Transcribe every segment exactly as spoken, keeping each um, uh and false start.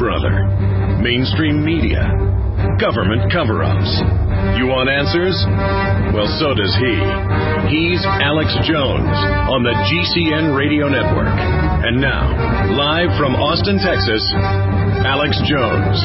brother? Mainstream media? Government cover-ups? You want answers? Well, so does he. He's Alex Jones on the G C N Radio Network. And now, live from Austin, Texas, Alex Jones.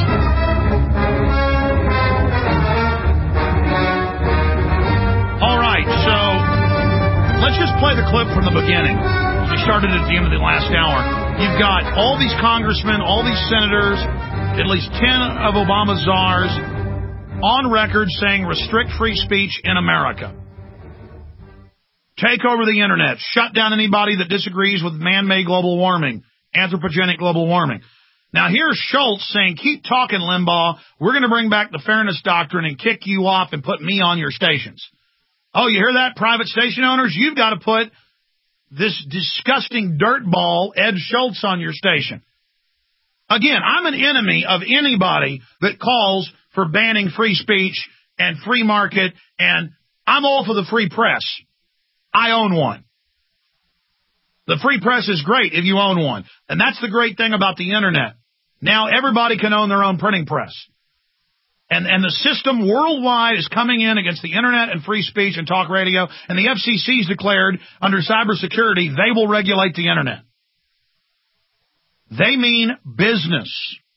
All right, so let's just play the clip from the beginning. We started at the end of the last hour. You've got all these congressmen, all these senators, at least ten of Obama's czars on record saying restrict free speech in America. Take over the internet. Shut down anybody that disagrees with man-made global warming, anthropogenic global warming. Now here's Schultz saying, keep talking, Limbaugh. We're going to bring back the fairness doctrine and kick you off and put me on your stations. Oh, you hear that, private station owners? You've got to put this disgusting dirtball, Ed Schultz, on your station. Again, I'm an enemy of anybody that calls for banning free speech and free market, and I'm all for the free press. I own one. The free press is great if you own one. And that's the great thing about the internet. Now everybody can own their own printing press. And and the system worldwide is coming in against the internet and free speech and talk radio, and the F C C's declared under cybersecurity they will regulate the internet. They mean business.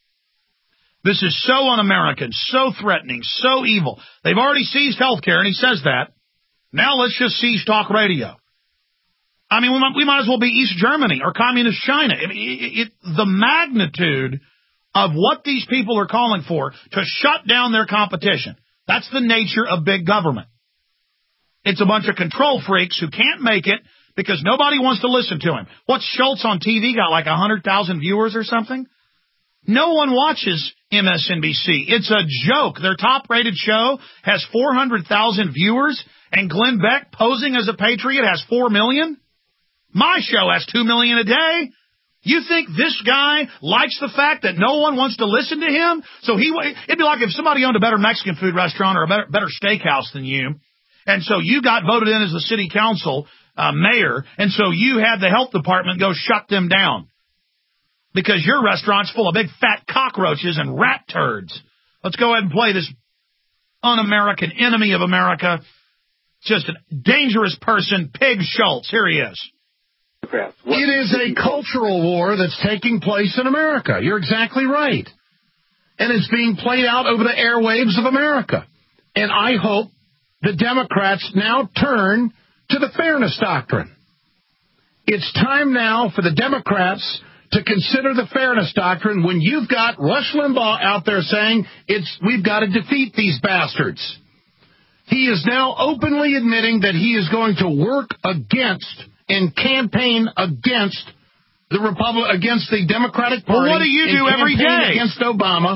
This is so un-American, so threatening, so evil. They've already seized healthcare, and he says that. Now let's just seize talk radio. I mean, we might, we might as well be East Germany or communist China. It, it, it, the magnitude of what these people are calling for to shut down their competition. That's the nature of big government. It's a bunch of control freaks who can't make it because nobody wants to listen to him. What's Schultz on T V got, like one hundred thousand viewers or something? No one watches M S N B C. It's a joke. Their top-rated show has four hundred thousand viewers, and Glenn Beck, posing as a patriot, has four million? My show has two million a day. You think this guy likes the fact that no one wants to listen to him? So he, it'd be like if somebody owned a better Mexican food restaurant or a better, better steakhouse than you, and so you got voted in as the city council uh, mayor, and so you had the health department go shut them down because your restaurant's full of big fat cockroaches and rat turds. Let's go ahead and play this un-American enemy of America, just a dangerous person, Pig Schultz. Here he is. It is a cultural war that's taking place in America. You're exactly right. And it's being played out over the airwaves of America. And I hope the Democrats now turn to the fairness doctrine. It's time now for the Democrats to consider the fairness doctrine when you've got Rush Limbaugh out there saying it's we've got to defeat these bastards. He is now openly admitting that he is going to work against and campaign against the Republic, against the Democratic Party. Well, what do you do every day? Against Obama.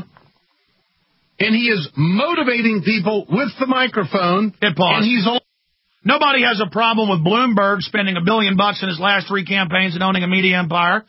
And he is motivating people with the microphone. Hit pause. And he's all- Nobody has a problem with Bloomberg spending a billion bucks in his last three campaigns and owning a media empire.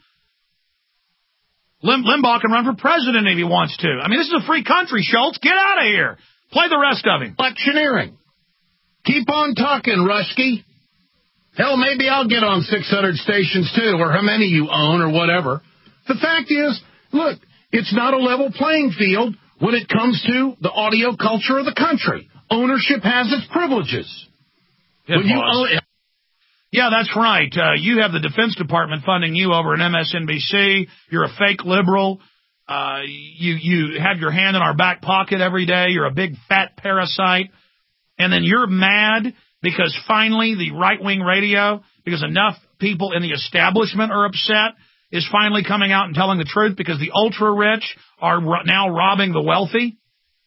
Lim- Limbaugh can run for president if he wants to. I mean, this is a free country, Schultz. Get out of here. Play the rest of him. Electioneering. Keep on talking, Rusky. Hell, maybe I'll get on six hundred stations, too, or how many you own or whatever. The fact is, look, it's not a level playing field when it comes to the audio culture of the country. Ownership has its privileges. It when you own it. Yeah, that's right. Uh, you have the Defense Department funding you over at M S N B C. You're a fake liberal. Uh, you, you have your hand in our back pocket every day. You're a big fat parasite. And then you're mad because finally the right-wing radio, because enough people in the establishment are upset, is finally coming out and telling the truth because the ultra-rich are ro- now robbing the wealthy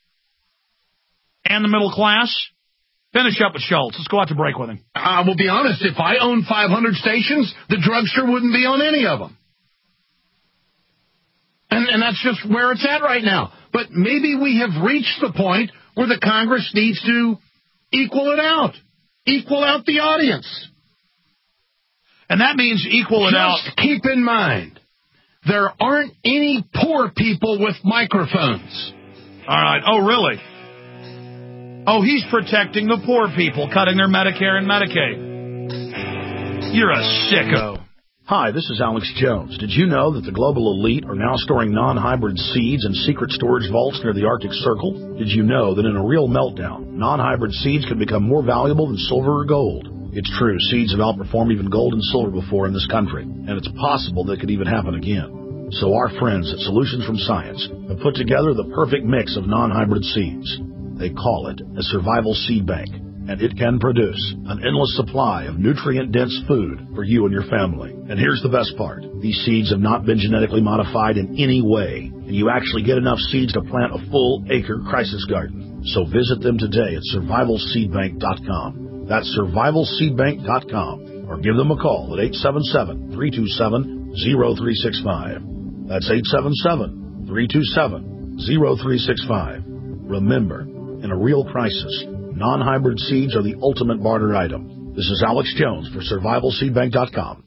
and the middle class. Finish up with Schultz. Let's go out to break with him. I will be honest, if I owned five hundred stations, the drugstore wouldn't be on any of them. And, and that's just where it's at right now. But maybe we have reached the point where the Congress needs to equal it out. Equal out the audience. And that means equal it Just out. Just keep in mind, there aren't any poor people with microphones. All right. Oh, really? Oh, he's protecting the poor people, cutting their Medicare and Medicaid. You're a sicko. Hi, this is Alex Jones. Did you know that the global elite are now storing non-hybrid seeds in secret storage vaults near the Arctic Circle? Did you know that in a real meltdown, non-hybrid seeds can become more valuable than silver or gold? It's true, seeds have outperformed even gold and silver before in this country, and it's possible that could even happen again. So our friends at Solutions from Science have put together the perfect mix of non-hybrid seeds. They call it a survival seed bank, and it can produce an endless supply of nutrient-dense food for you and your family. And here's the best part. These seeds have not been genetically modified in any way, and you actually get enough seeds to plant a full-acre crisis garden. So visit them today at survival seed bank dot com. That's survival seed bank dot com, or give them a call at eight seven seven, three two seven, zero three six five. That's eight seven seven, three two seven, zero three six five. Remember, in a real crisis, non-hybrid seeds are the ultimate barter item. This is Alex Jones for survival seed bank dot com.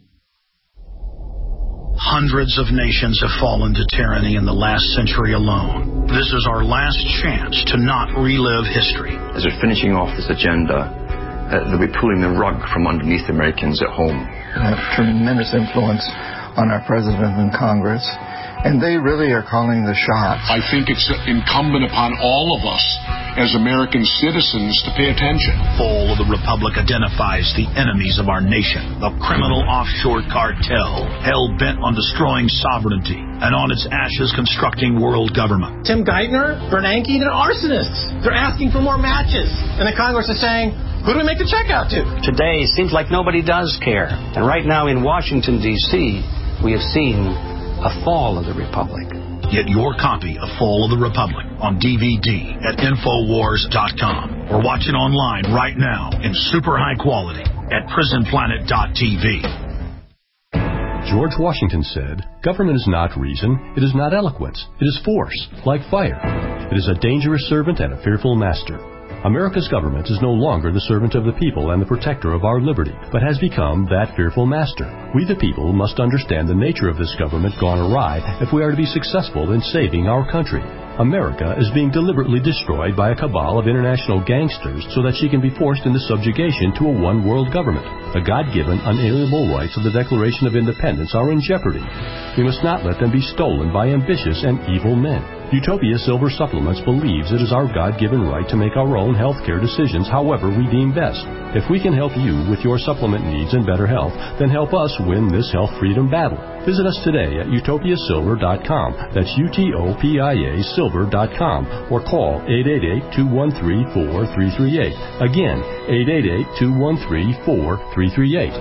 Hundreds of nations have fallen to tyranny in the last century alone. This is our last chance to not relive history. As they're finishing off this agenda, uh, they'll be pulling the rug from underneath Americans at home. Have tremendous influence on our president and Congress, and they really are calling the shots. I think it's incumbent upon all of us as American citizens to pay attention. Fall of the Republic identifies the enemies of our nation, the criminal offshore cartel, hell-bent on destroying sovereignty, and on its ashes constructing world government. Tim Geithner, Bernanke, they're arsonists. They're asking for more matches. And the Congress is saying, who do we make the check out to? Today, it seems like nobody does care. And right now in Washington, D C, we have seen a fall of the Republic. Get your copy of Fall of the Republic on D V D at infowars dot com or watch it online right now in super high quality at prison planet dot t v. George Washington said, "Government is not reason, it is not eloquence, it is force, like fire. It is a dangerous servant and a fearful master." America's government is no longer the servant of the people and the protector of our liberty, but has become that fearful master. We the people must understand the nature of this government gone awry if we are to be successful in saving our country. America is being deliberately destroyed by a cabal of international gangsters so that she can be forced into subjugation to a one-world government. The God-given, unalienable rights of the Declaration of Independence are in jeopardy. We must not let them be stolen by ambitious and evil men. Utopia Silver Supplements believes it is our God-given right to make our own health care decisions however we deem best. If we can help you with your supplement needs and better health, then help us win this health freedom battle. Visit us today at utopia silver dot com. That's U T O P I A silver dot com, or call eight eight eight, two one three, four three three eight. Again, eight eight eight, two one three, four three three eight.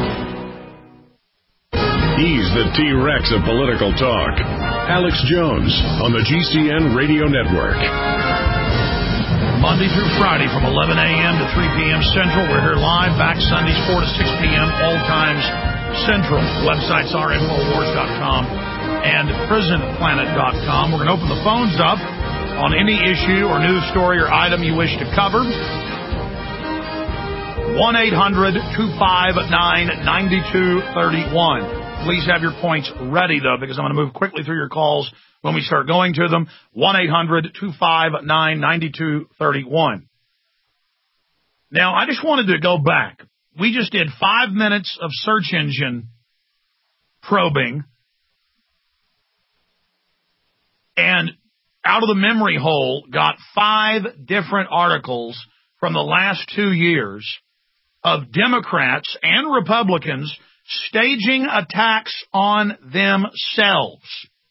He's the T-Rex of political talk. Alex Jones on the G C N Radio Network. Monday through Friday from eleven a.m. to three p.m. Central. We're here live, back Sundays four to six p.m. all times Central. Websites are infowars dot com and prison planet dot com. We're going to open the phones up on any issue or news story or item you wish to cover. one eight hundred, two five nine, nine two three one. Please have your points ready, though, because I'm going to move quickly through your calls when we start going to them. one eight hundred, two five nine, nine two three one. Now, I just wanted to go back. We just did five minutes of search engine probing, and out of the memory hole got five different articles from the last two years of Democrats and Republicans staging attacks on themselves.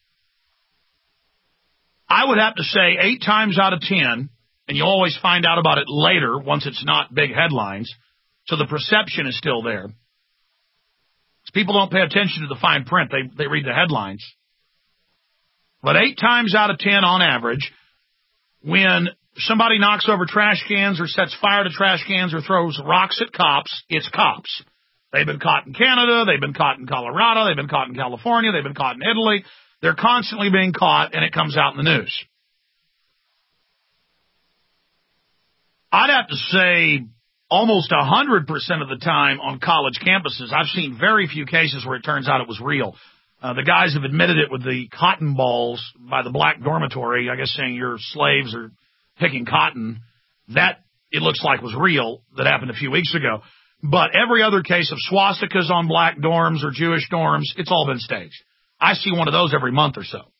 I would have to say eight times out of ten, and you always find out about it later once it's not big headlines, so the perception is still there. People don't pay attention to the fine print. They, they read the headlines. But eight times out of ten on average, when somebody knocks over trash cans or sets fire to trash cans or throws rocks at cops, it's cops. They've been caught in Canada. They've been caught in Colorado. They've been caught in California. They've been caught in Italy. They're constantly being caught, and it comes out in the news. I'd have to say almost one hundred percent of the time on college campuses, I've seen very few cases where it turns out it was real. Uh, the guys have admitted it with the cotton balls by the black dormitory, I guess saying your slaves are picking cotton. That, it looks like, was real. That happened a few weeks ago. But every other case of swastikas on black dorms or Jewish dorms, it's all been staged. I see one of those every month or so.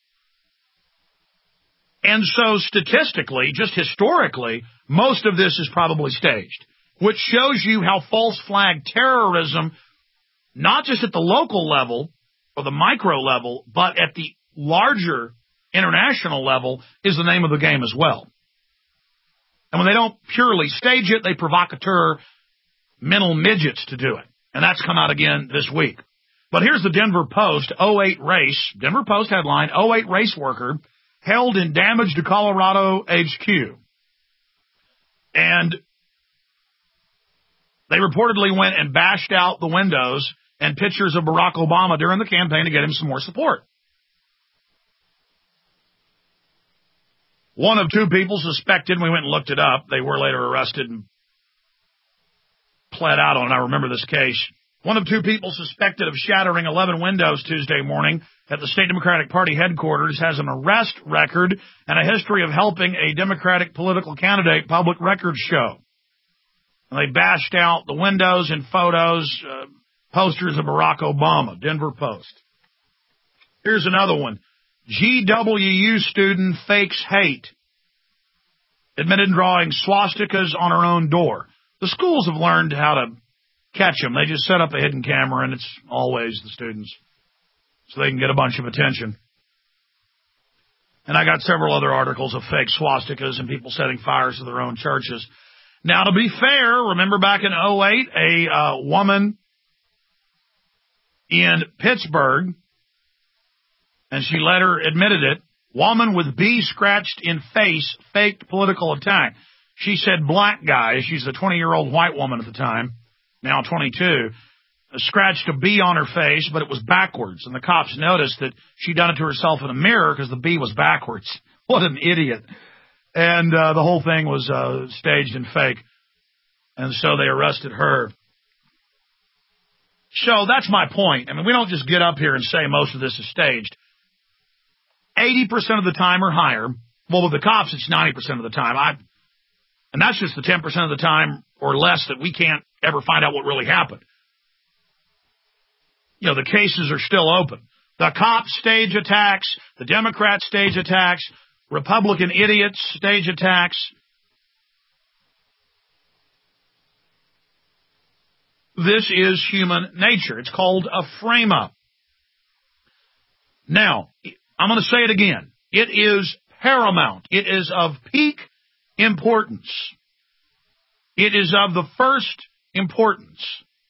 And so statistically, just historically, most of this is probably staged, which shows you how false flag terrorism, not just at the local level or the micro level, but at the larger international level, is the name of the game as well. And when they don't purely stage it, they provocateur mental midgets to do it. And that's come out again this week. But here's the Denver Post, oh eight race, Denver Post headline, oh eight race worker held in damage to Colorado H Q. And they reportedly went and bashed out the windows and pictures of Barack Obama during the campaign to get him some more support. One of two people suspected, we went and looked it up. They were later arrested and pled out on it. I remember this case. One of two people suspected of shattering eleven windows Tuesday morning at the State Democratic Party headquarters has an arrest record and a history of helping a Democratic political candidate, public records show. And they bashed out the windows and photos, uh, posters of Barack Obama, Denver Post. Here's another one. G W U student fakes hate. Admitted drawing swastikas on her own door. The schools have learned how to catch them. They just set up a hidden camera, and it's always the students, so they can get a bunch of attention. And I got several other articles of fake swastikas and people setting fires to their own churches. Now, to be fair, remember back in oh eight, a uh, woman in Pittsburgh, and she later admitted it, woman with B scratched in face, faked political attack. She said black guy, she's a twenty-year-old white woman at the time, now twenty-two, scratched a B on her face, but it was backwards. And the cops noticed that she'd done it to herself in a mirror because the B was backwards. What an idiot. And uh, the whole thing was uh, staged and fake. And so they arrested her. So that's my point. I mean, we don't just get up here and say most of this is staged. eighty percent of the time or higher. Well, with the cops, it's ninety percent of the time. I, and that's just the ten percent of the time or less that we can't ever find out what really happened. You know, the cases are still open. The cops stage attacks. The Democrats stage attacks. Republican idiots stage attacks. This is human nature. It's called a frame-up. Now, I'm going to say it again. It is paramount. It is of peak importance. It is of the first importance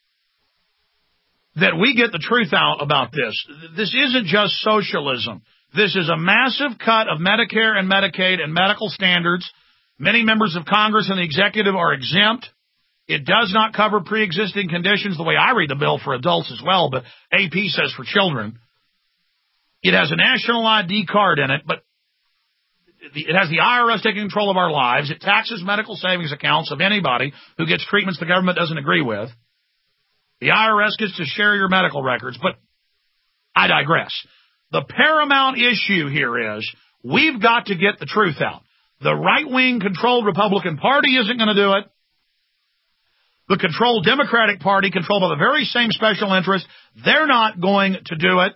that we get the truth out about this. This isn't just socialism. This is a massive cut of Medicare and Medicaid and medical standards. Many members of Congress and the executive are exempt. It does not cover pre-existing conditions the way I read the bill for adults as well, but A P says for children. It has a national I D card in it, but it has the I R S taking control of our lives. It taxes medical savings accounts of anybody who gets treatments the government doesn't agree with. The I R S gets to share your medical records, but I digress. The paramount issue here is we've got to get the truth out. The right-wing controlled Republican Party isn't going to do it. The controlled Democratic Party, controlled by the very same special interest, they're not going to do it.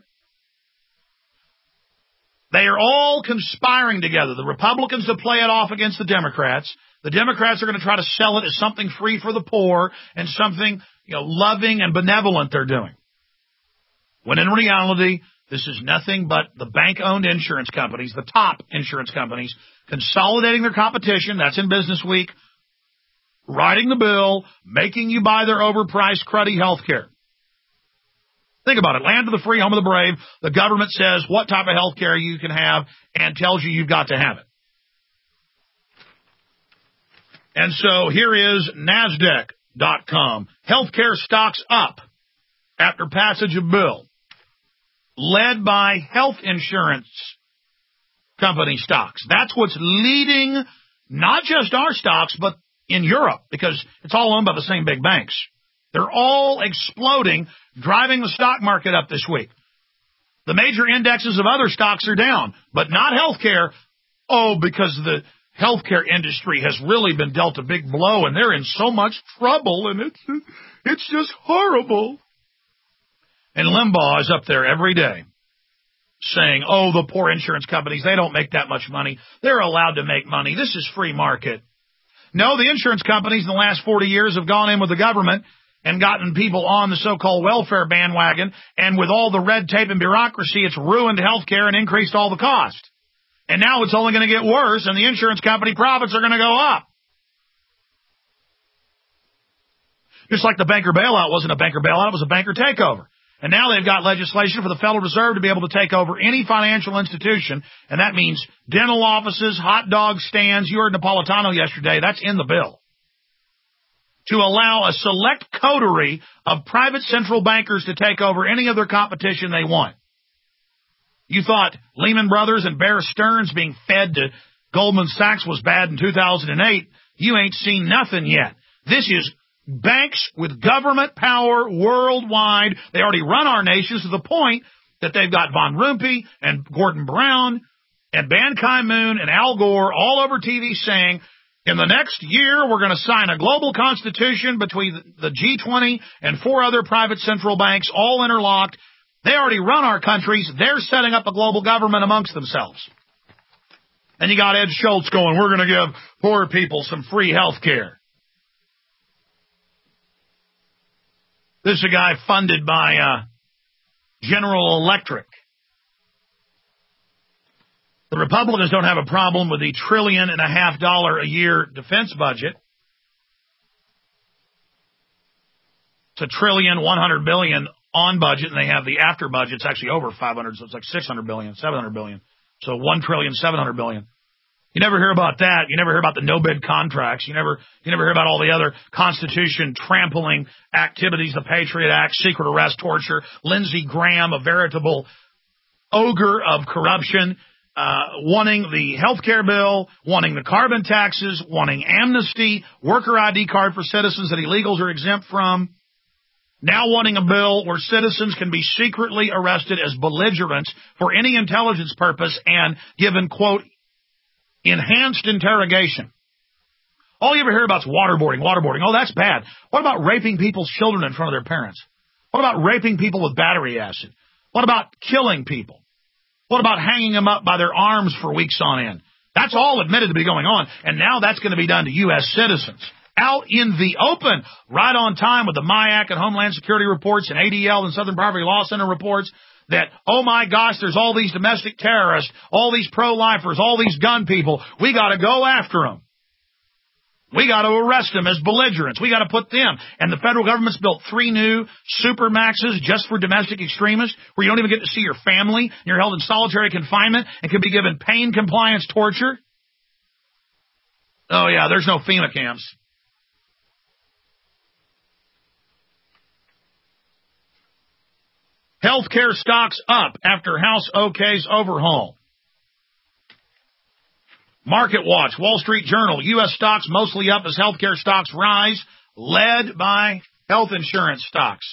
They are all conspiring together. The Republicans to play it off against the Democrats. The Democrats are going to try to sell it as something free for the poor and something, you know, loving and benevolent they're doing. When in reality, this is nothing but the bank-owned insurance companies, the top insurance companies, consolidating their competition. That's in Business Week. Writing the bill, making you buy their overpriced, cruddy health care. Think about it. Land of the free, home of the brave. The government says what type of health care you can have and tells you you've got to have it. And so here is NASDAQ dot com. Healthcare stocks up after passage of bill, led by health insurance company stocks. That's what's leading not just our stocks, but in Europe, because it's all owned by the same big banks. They're all exploding, driving the stock market up this week. The major indexes of other stocks are down, but not healthcare. Oh, because the healthcare industry has really been dealt a big blow, and they're in so much trouble, and it's it's just horrible. And Limbaugh is up there every day saying, oh, the poor insurance companies, they don't make that much money. They're allowed to make money. This is free market. No, the insurance companies in the last forty years have gone in with the government and gotten people on the so-called welfare bandwagon, and with all the red tape and bureaucracy, it's ruined healthcare and increased all the cost. And now it's only going to get worse, and the insurance company profits are going to go up. Just like the banker bailout wasn't a banker bailout, it was a banker takeover. And now they've got legislation for the Federal Reserve to be able to take over any financial institution, and that means dental offices, hot dog stands. You heard Napolitano yesterday. That's in the bill. To allow a select coterie of private central bankers to take over any other competition they want. You thought Lehman Brothers and Bear Stearns being fed to Goldman Sachs was bad in two thousand eight. You ain't seen nothing yet. This is banks with government power worldwide. They already run our nations to the point that they've got Von Rompuy and Gordon Brown and Ban Ki-moon and Al Gore all over T V saying, in the next year, we're going to sign a global constitution between the G twenty and four other private central banks, all interlocked. They already run our countries. They're setting up a global government amongst themselves. And you got Ed Schultz going, we're going to give poor people some free health care. This is a guy funded by uh, General Electric. The Republicans don't have a problem with the trillion and a half dollar a year defense budget. It's a trillion, one hundred billion on budget, and they have the after budget. It's actually over five hundred, so it's like six hundred billion, seven hundred billion. So one trillion, seven hundred billion. You never hear about that. You never hear about the no-bid contracts. You never, you never hear about all the other Constitution trampling activities, the Patriot Act, secret arrest, torture, Lindsey Graham, a veritable ogre of corruption, uh, wanting the health care bill, wanting the carbon taxes, wanting amnesty, worker I D card for citizens that illegals are exempt from, now wanting a bill where citizens can be secretly arrested as belligerents for any intelligence purpose and given, quote, enhanced interrogation. All you ever hear about is waterboarding, waterboarding. Oh, that's bad. What about raping people's children in front of their parents? What about raping people with battery acid? What about killing people? What about hanging them up by their arms for weeks on end? That's all admitted to be going on, and now that's going to be done to U S citizens. Out in the open, right on time with the MIAC and Homeland Security reports and A D L and Southern Poverty Law Center reports that, oh my gosh, there's all these domestic terrorists, all these pro-lifers, all these gun people. We got to go after them. We got to arrest them as belligerents. We got to put them. And the federal government's built three new super maxes just for domestic extremists where you don't even get to see your family. You're held in solitary confinement and can be given pain compliance torture. Oh yeah, there's no FEMA camps. Healthcare stocks up after House OK's overhaul. Market Watch, Wall Street Journal, U S stocks mostly up as healthcare stocks rise, led by health insurance stocks.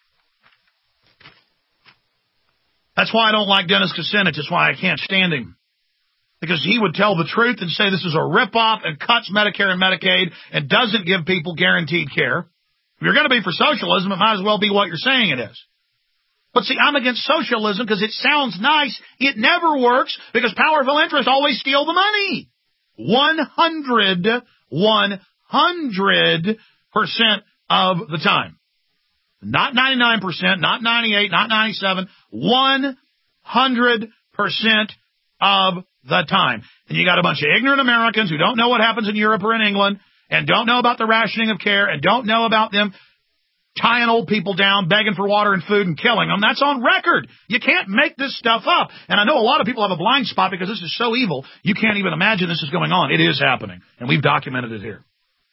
That's why I don't like Dennis Kucinich. That's why I can't stand him. Because he would tell the truth and say this is a ripoff and cuts Medicare and Medicaid and doesn't give people guaranteed care. If you're going to be for socialism, it might as well be what you're saying it is. But see, I'm against socialism because it sounds nice. It never works because powerful interests always steal the money. one hundred, one hundred percent of the time. Not ninety-nine percent, not ninety-eight, not ninety-seven, one hundred percent of the time. And you got a bunch of ignorant Americans who don't know what happens in Europe or in England and don't know about the rationing of care and don't know about them tying old people down, begging for water and food and killing them. That's on record. You can't make this stuff up. And I know a lot of people have a blind spot because this is so evil, you can't even imagine this is going on. It is happening, and we've documented it here.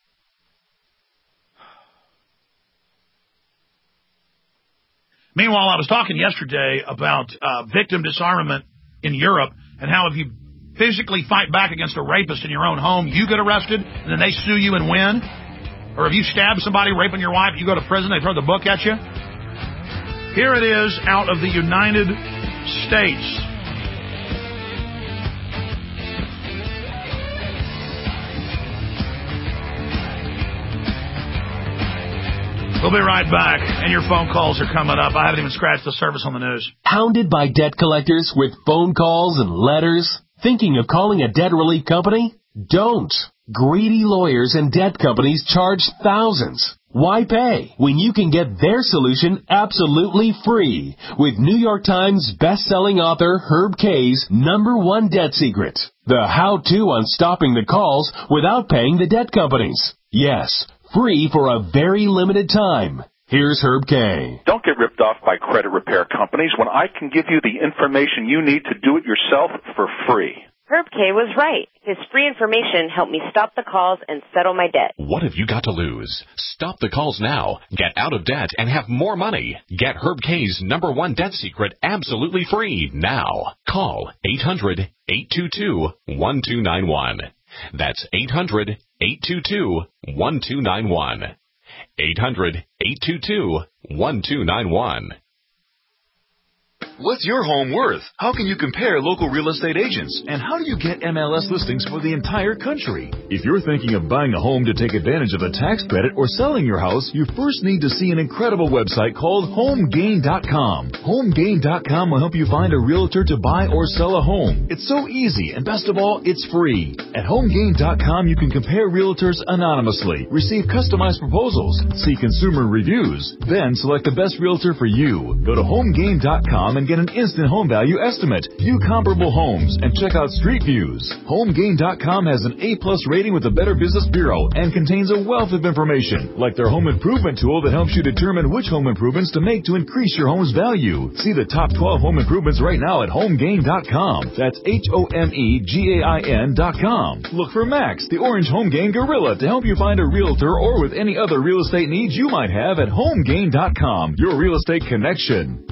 Meanwhile, I was talking yesterday about uh, victim disarmament in Europe and how if you physically fight back against a rapist in your own home, you get arrested, and then they sue you and win. Or if you stab somebody raping your wife, you go to prison, they throw the book at you. Here it is out of the United States. We'll be right back, and your phone calls are coming up. I haven't even scratched the surface on the news. Pounded by debt collectors with phone calls and letters? Thinking of calling a debt relief company? Don't. Greedy lawyers and debt companies charge thousands. Why pay when you can get their solution absolutely free with New York Times best-selling author Herb Kay's number one debt secret, the how-to on stopping the calls without paying the debt companies. Yes, free for a very limited time. Here's Herb Kay. Don't get ripped off by credit repair companies when I can give you the information you need to do it yourself for free. Herb Kay was right. His free information helped me stop the calls and settle my debt. What have you got to lose? Stop the calls now. Get out of debt and have more money. Get Herb Kay's number one debt secret absolutely free now. Call eight hundred, eight two two, one two nine one. That's eight hundred, eight two two, one two nine one. eight hundred, eight two two, one two nine one. What's your home worth? How can you compare local real estate agents? And how do you get M L S listings for the entire country? If you're thinking of buying a home to take advantage of a tax credit or selling your house, you first need to see an incredible website called home gain dot com. home gain dot com will help you find a realtor to buy or sell a home. It's so easy, and best of all, it's free. At home gain dot com, you can compare realtors anonymously, receive customized proposals, see consumer reviews, then select the best realtor for you. Go to home gain dot com and get an instant home value estimate, view comparable homes, and check out street views. home gain dot com has an A plus rating with the Better Business Bureau and contains a wealth of information, like their home improvement tool that helps you determine which home improvements to make to increase your home's value. See the top twelve home improvements right now at home gain dot com. That's H O M E G A I N dot com. Look for Max, the Orange Home Gain Gorilla, to help you find a realtor or with any other real estate needs you might have at home gain dot com. Your real estate connection.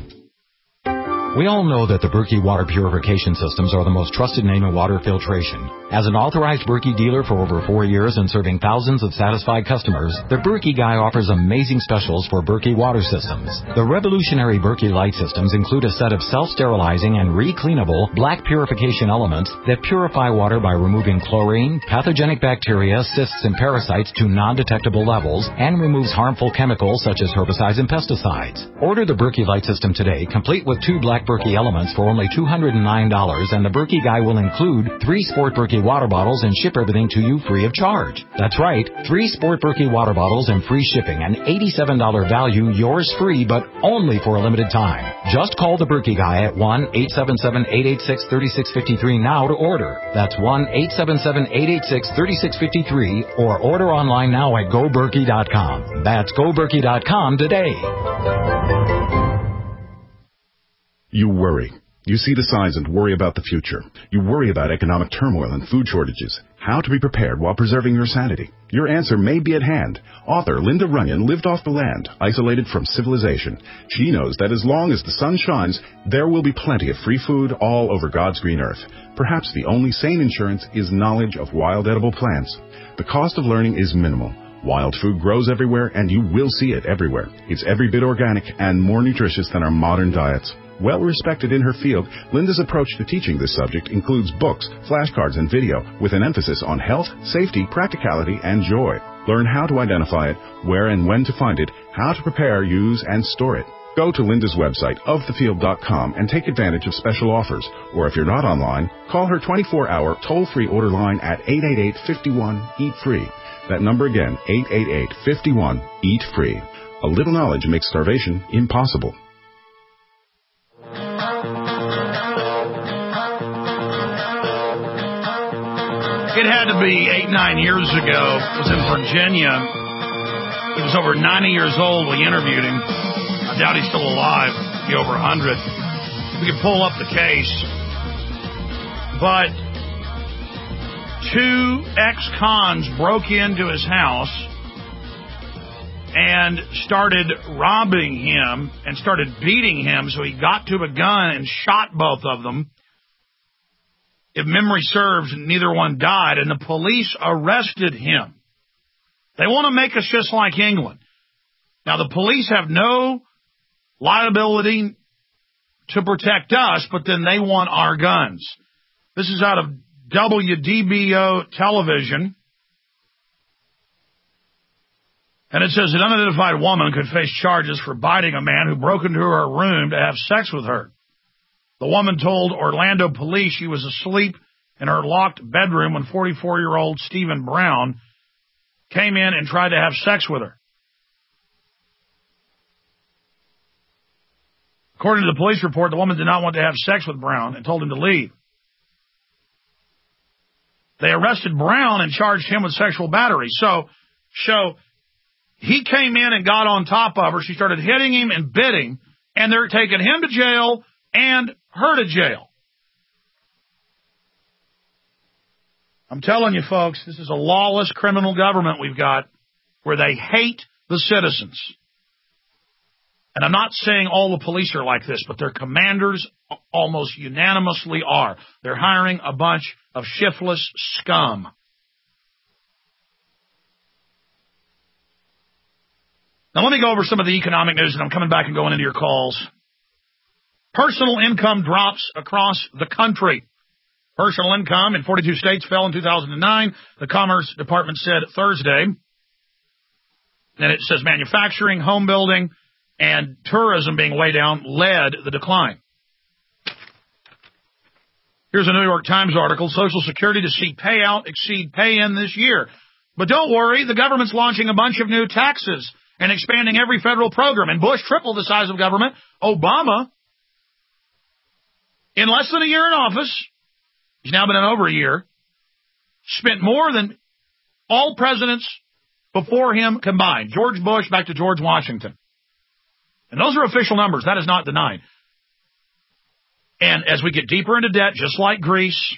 We all know that the Berkey water purification systems are the most trusted name in water filtration. As an authorized Berkey dealer for over four years and serving thousands of satisfied customers, the Berkey Guy offers amazing specials for Berkey water systems. The revolutionary Berkey light systems include a set of self-sterilizing and re-cleanable black purification elements that purify water by removing chlorine, pathogenic bacteria, cysts, and parasites to non-detectable levels, and removes harmful chemicals such as herbicides and pesticides. Order the Berkey light system today, complete with two black Berkey elements for only two hundred nine dollars, and the Berkey Guy will include three Sport Berkey water bottles and ship everything to you free of charge. That's right, three Sport Berkey water bottles and free shipping, an eighty-seven dollars value, yours free, but only for a limited time. Just call the Berkey Guy at one eight seven seven, eight eight six, three six five three now to order. That's one eight seven seven, eight eight six, three six five three, or order online now at go berkey dot com. That's go berkey dot com today. You worry. You see the signs and worry about the future. You worry about economic turmoil and food shortages. How to be prepared while preserving your sanity. Your answer may be at hand. Author Linda Runyon lived off the land, isolated from civilization. She knows that as long as the sun shines, there will be plenty of free food all over God's green earth. Perhaps the only sane insurance is knowledge of wild edible plants. The cost of learning is minimal. Wild food grows everywhere, and you will see it everywhere. It's every bit organic and more nutritious than our modern diets. Well respected in her field, Linda's approach to teaching this subject includes books, flashcards, and video with an emphasis on health, safety, practicality, and joy. Learn how to identify it, where and when to find it, how to prepare, use, and store it. Go to Linda's website, of the field dot com, and take advantage of special offers. Or if you're not online, call her twenty-four hour toll-free order line at eight eight eight, five one, eat free. That number again, eight eight eight, five one, eat free. A little knowledge makes starvation impossible. It had to be eight, nine years ago. It was in Virginia. He was over ninety years old. We interviewed him. I doubt he's still alive. Be over one hundred. We could pull up the case. But two ex-cons broke into his house and started robbing him and started beating him, so he got to a gun and shot both of them. If memory serves, neither one died, and the police arrested him. They want to make us just like England. Now, the police have no liability to protect us, but then they want our guns. This is out of W D B O television. And it says an unidentified woman could face charges for biting a man who broke into her room to have sex with her. The woman told Orlando police she was asleep in her locked bedroom when forty-four-year-old Stephen Brown came in and tried to have sex with her. According to the police report, the woman did not want to have sex with Brown and told him to leave. They arrested Brown and charged him with sexual battery. So, so he came in and got on top of her. She started hitting him and biting, and they're taking him to jail and her to jail. I'm telling you, folks, this is a lawless criminal government we've got where they hate the citizens. And I'm not saying all the police are like this, but their commanders almost unanimously are. They're hiring a bunch of shiftless scum. Now, let me go over some of the economic news, and I'm coming back and going into your calls. Personal income drops across the country. Personal income in forty-two states fell in two thousand nine, the Commerce Department said Thursday. And it says manufacturing, home building, and tourism being way down led the decline. Here's a New York Times article, Social Security to see payout exceed pay-in this year. But don't worry, the government's launching a bunch of new taxes and expanding every federal program. And Bush tripled the size of government. Obama, in less than a year in office, he's now been in over a year, spent more than all presidents before him combined. George Bush back to George Washington. And those are official numbers. That is not denied. And as we get deeper into debt, just like Greece,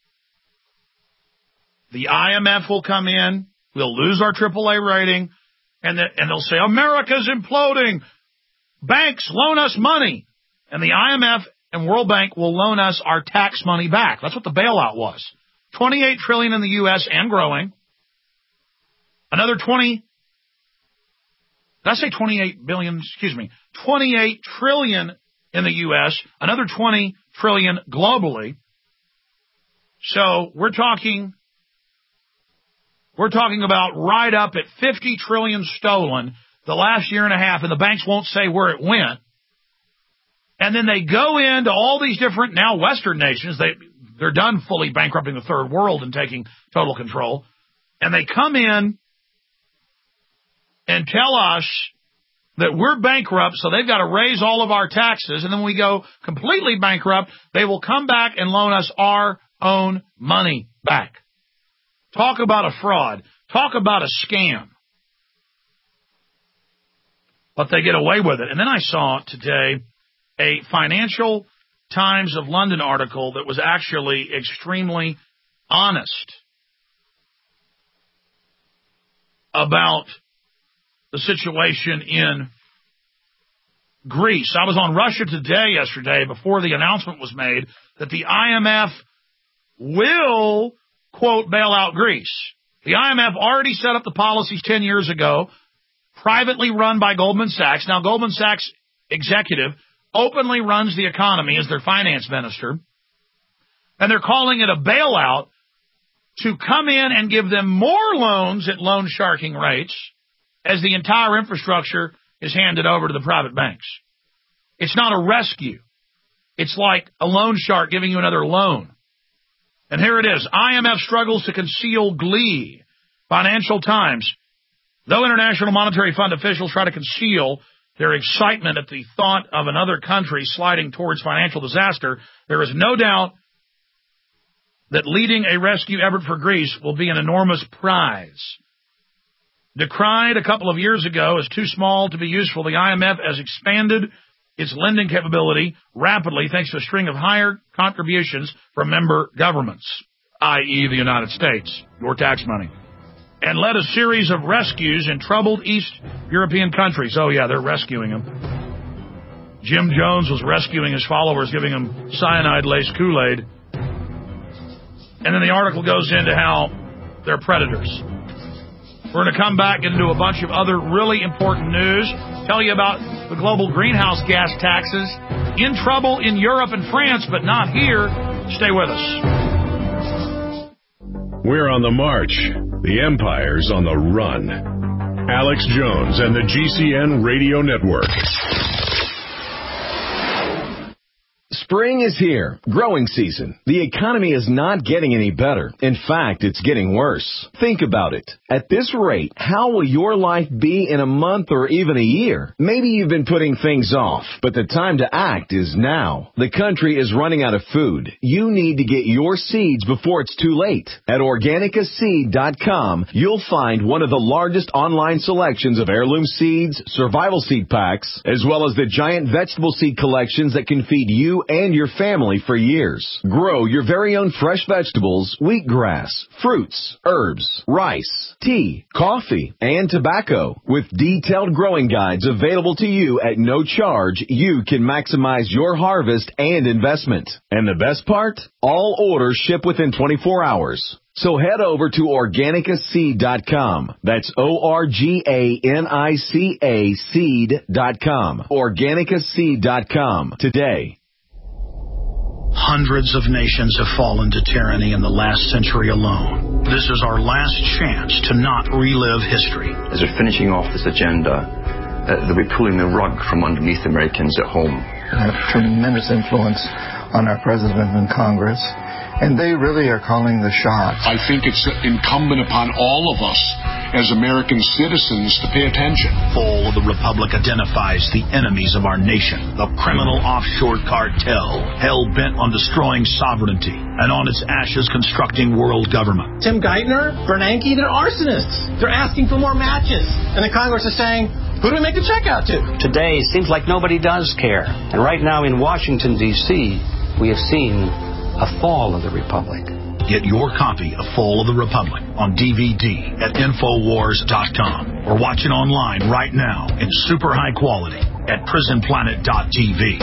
the I M F will come in. We'll lose our triple A rating. And, the, and they'll say, America's imploding. Banks loan us money. And the I M F and World Bank will loan us our tax money back. That's what the bailout was. twenty-eight trillion dollars in the U S and growing. Another twenty. Did I say twenty-eight billion? Excuse me. twenty-eight trillion dollars in the U S, another twenty trillion dollars globally. So we're talking, we're talking about right up at fifty trillion dollars stolen the last year and a half, and the banks won't say where it went. And then they go into all these different, now Western nations. They, they're done fully bankrupting the third world and taking total control. And they come in and tell us that we're bankrupt, so they've got to raise all of our taxes. And then when we go completely bankrupt, they will come back and loan us our own money back. Talk about a fraud. Talk about a scam. But they get away with it. And then I saw today a Financial Times of London article that was actually extremely honest about the situation in Greece. I was on Russia Today yesterday before the announcement was made that the I M F will, quote, bail out Greece. The I M F already set up the policies ten years ago, privately run by Goldman Sachs. Now, Goldman Sachs executive openly runs the economy as their finance minister, and they're calling it a bailout to come in and give them more loans at loan sharking rates as the entire infrastructure is handed over to the private banks. It's not a rescue. It's like a loan shark giving you another loan. And here it is. I M F struggles to conceal glee. Financial Times. Though International Monetary Fund officials try to conceal their excitement at the thought of another country sliding towards financial disaster, there is no doubt that leading a rescue effort for Greece will be an enormous prize. Decried a couple of years ago as too small to be useful, the I M F has expanded its lending capability rapidly thanks to a string of higher contributions from member governments, that is the United States, your tax money, and led a series of rescues in troubled East European countries. Oh, yeah, they're rescuing them. Jim Jones was rescuing his followers, giving them cyanide-laced Kool-Aid. And then the article goes into how they're predators. We're going to come back and do a bunch of other really important news, tell you about the global greenhouse gas taxes, in trouble in Europe and France, but not here. Stay with us. We're on the march. The empire's on the run. Alex Jones and the G C N Radio Network. Spring is here. Growing season. The economy is not getting any better. In fact, it's getting worse. Think about it. At this rate, how will your life be in a month or even a year? Maybe you've been putting things off, but the time to act is now. The country is running out of food. You need to get your seeds before it's too late. At Organica Seed dot com, you'll find one of the largest online selections of heirloom seeds, survival seed packs, as well as the giant vegetable seed collections that can feed you and your family for years. Grow your very own fresh vegetables, wheatgrass, fruits, herbs, rice, tea, coffee, and tobacco. With detailed growing guides available to you at no charge, you can maximize your harvest and investment. And the best part? All orders ship within twenty-four hours. So head over to Organica Seed dot com. That's O R G A N I C A seed dot com. Organica Seed dot com today. Hundreds of nations have fallen to tyranny in the last century alone. This is our last chance to not relive history. As they're finishing off this agenda, uh, they'll be pulling the rug from underneath Americans at home. Have tremendous influence on our president and Congress, and they really are calling the shots. I think it's incumbent upon all of us as American citizens to pay attention. Fall of the Republic identifies the enemies of our nation, the criminal offshore cartel, hell-bent on destroying sovereignty, and on its ashes constructing world government. Tim Geithner, Bernanke, they're arsonists. They're asking for more matches. And the Congress is saying, who do we make the check out to? Today, it seems like nobody does care. And right now in Washington, D C, we have seen a fall of the Republic. Get your copy of Fall of the Republic on D V D at Infowars dot com or watch it online right now in super high quality at Prison Planet dot T V.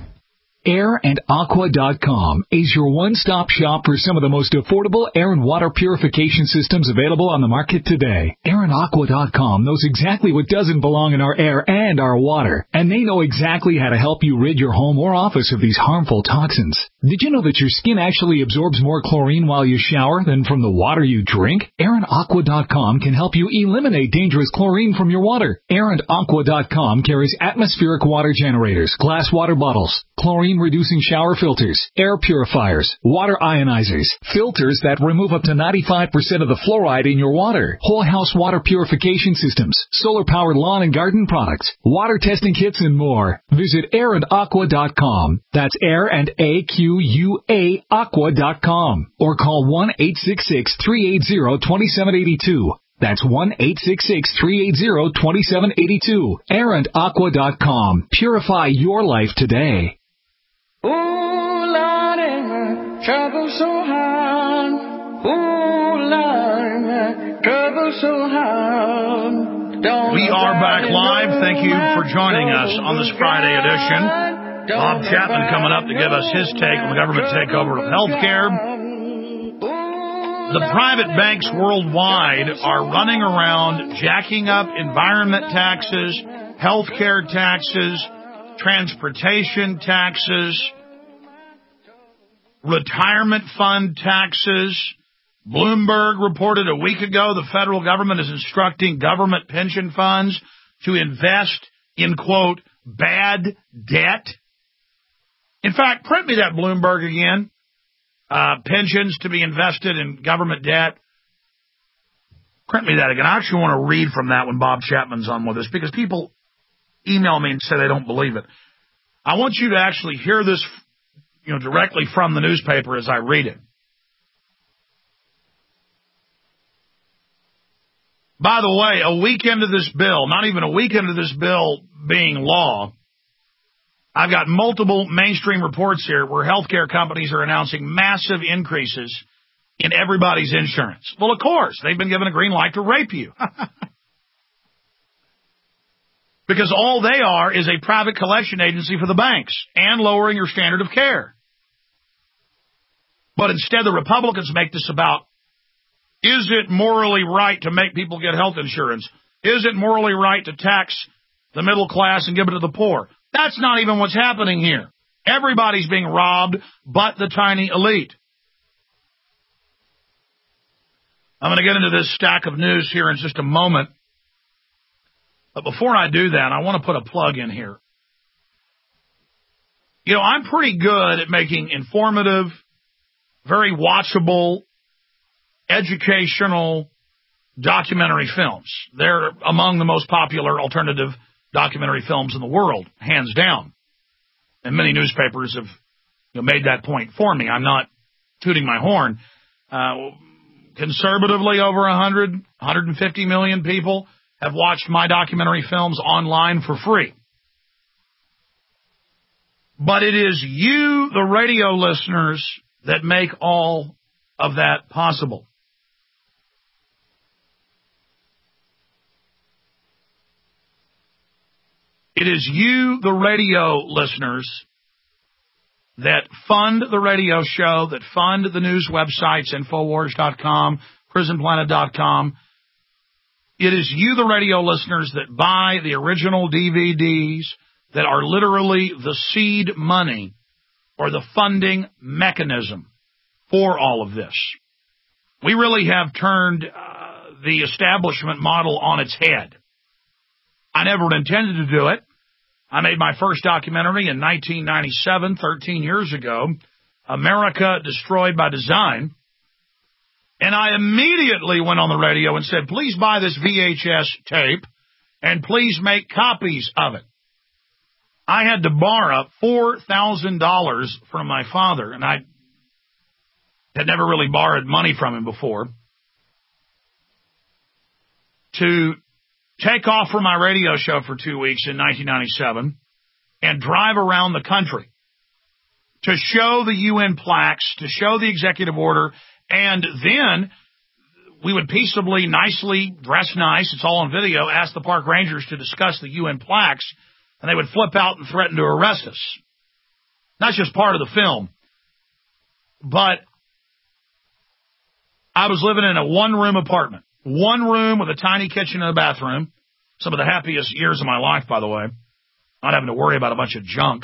Air and Aqua dot com is your one-stop shop for some of the most affordable air and water purification systems available on the market today. Air and Aqua dot com knows exactly what doesn't belong in our air and our water, and they know exactly how to help you rid your home or office of these harmful toxins. Did you know that your skin actually absorbs more chlorine while you shower than from the water you drink? Air and Aqua dot com can help you eliminate dangerous chlorine from your water. Air and Aqua dot com carries atmospheric water generators, glass water bottles, chlorine-reducing shower filters, air purifiers, water ionizers, filters that remove up to ninety-five percent of the fluoride in your water, whole house water purification systems, solar-powered lawn and garden products, water testing kits, and more. Visit Air and Aqua dot com. That's Air and A Q U A Aqua dot com. Or call one eight six six, three eight zero, two seven eight two. That's one eight six six, three eight zero, two seven eight two. Air and Aqua dot com. Purify your life today. Ooh, Lord, trouble so hard. Ooh, Lord, trouble so hard. Don't we are back live. Thank you for joining us on this Friday edition. Bob Chapman coming up to give us his take on the government takeover of healthcare. The private banks worldwide are running around jacking up environment taxes, healthcare taxes, transportation taxes, retirement fund taxes. Bloomberg reported a week ago the federal government is instructing government pension funds to invest in, quote, bad debt. In fact, print me that Bloomberg again. Uh, pensions to be invested in government debt. Print me that again. I actually want to read from that when Bob Chapman's on with us, because people email me and say they don't believe it. I want you to actually hear this, you know, directly from the newspaper as I read it. By the way, a week into this bill, not even a week into this bill being law, I've got multiple mainstream reports here where healthcare companies are announcing massive increases in everybody's insurance. Well, of course, they've been given a green light to rape you. Because all they are is a private collection agency for the banks and lowering your standard of care. But instead, the Republicans make this about, is it morally right to make people get health insurance? Is it morally right to tax the middle class and give it to the poor? That's not even what's happening here. Everybody's being robbed but the tiny elite. I'm going to get into this stack of news here in just a moment. But before I do that, I want to put a plug in here. You know, I'm pretty good at making informative, very watchable, educational documentary films. They're among the most popular alternative documentary films in the world, hands down. And many newspapers have you know, made that point for me. I'm not tooting my horn. Uh, conservatively, over one hundred, one hundred fifty million people have watched my documentary films online for free. But it is you, the radio listeners, that make all of that possible. It is you, the radio listeners, that fund the radio show, that fund the news websites, Infowars dot com, Prison Planet dot com. It is you, the radio listeners, that buy the original D V Ds that are literally the seed money or the funding mechanism for all of this. We really have turned uh, the establishment model on its head. I never intended to do it. I made my first documentary in nineteen ninety-seven, thirteen years ago, America Destroyed by Design. And I immediately went on the radio and said, please buy this V H S tape and please make copies of it. I had to borrow four thousand dollars from my father, and I had never really borrowed money from him before, to take off from my radio show for two weeks in nineteen ninety-seven and drive around the country to show the U N plaques, to show the executive order, and then we would peaceably, nicely, dress nice, it's all on video, ask the park rangers to discuss the U N plaques, and they would flip out and threaten to arrest us. That's just part of the film. But I was living in a one-room apartment. One room with a tiny kitchen and a bathroom. Some of the happiest years of my life, by the way. Not having to worry about a bunch of junk.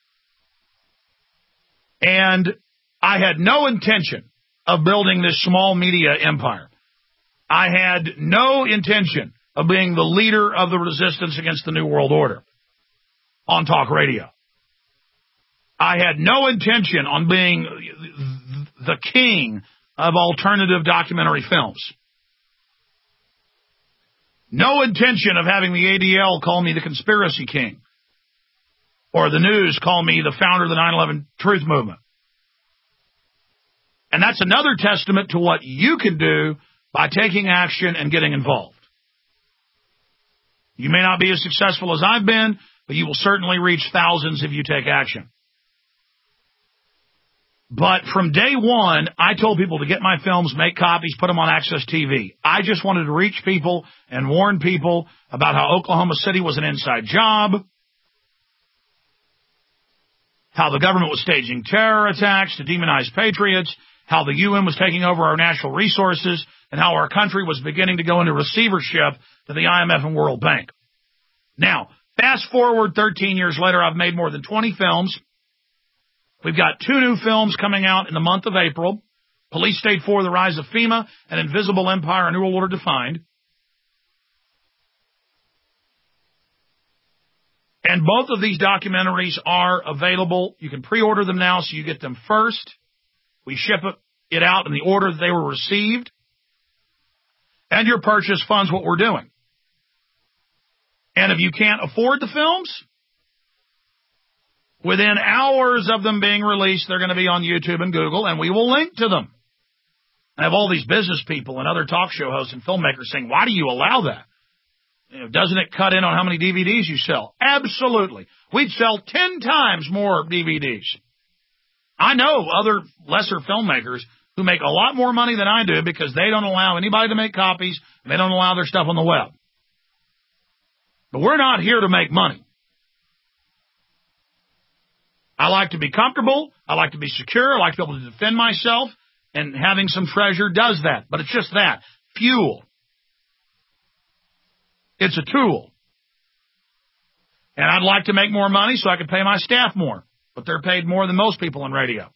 And I had no intention of building this small media empire. I had no intention of being the leader of the resistance against the New World Order on talk radio. I had no intention on being the king of alternative documentary films. No intention of having the A D L call me the conspiracy king, or the news call me the founder of the nine eleven Truth Movement. And that's another testament to what you can do by taking action and getting involved. You may not be as successful as I've been, but you will certainly reach thousands if you take action. But from day one, I told people to get my films, make copies, put them on Access T V. I just wanted to reach people and warn people about how Oklahoma City was an inside job, how the government was staging terror attacks to demonize patriots, how the U N was taking over our natural resources, and how our country was beginning to go into receivership to the I M F and World Bank. Now, fast forward thirteen years later, I've made more than twenty films. We've got two new films coming out in the month of April, Police State four, The Rise of FEMA, and Invisible Empire, A New World Order Defined. And both of these documentaries are available. You can pre-order them now so you get them first. We ship it out in the order that they were received. And your purchase funds what we're doing. And if you can't afford the films, within hours of them being released, they're going to be on YouTube and Google, and we will link to them. I have all these business people and other talk show hosts and filmmakers saying, why do you allow that? You know, doesn't it cut in on how many D V Ds you sell? Absolutely. We'd sell ten times more D V Ds. I know other lesser filmmakers who make a lot more money than I do because they don't allow anybody to make copies, and they don't allow their stuff on the web. But we're not here to make money. I like to be comfortable. I like to be secure. I like to be able to defend myself. And having some treasure does that. But it's just that. Fuel. It's a tool. And I'd like to make more money so I could pay my staff more. But they're paid more than most people in radio.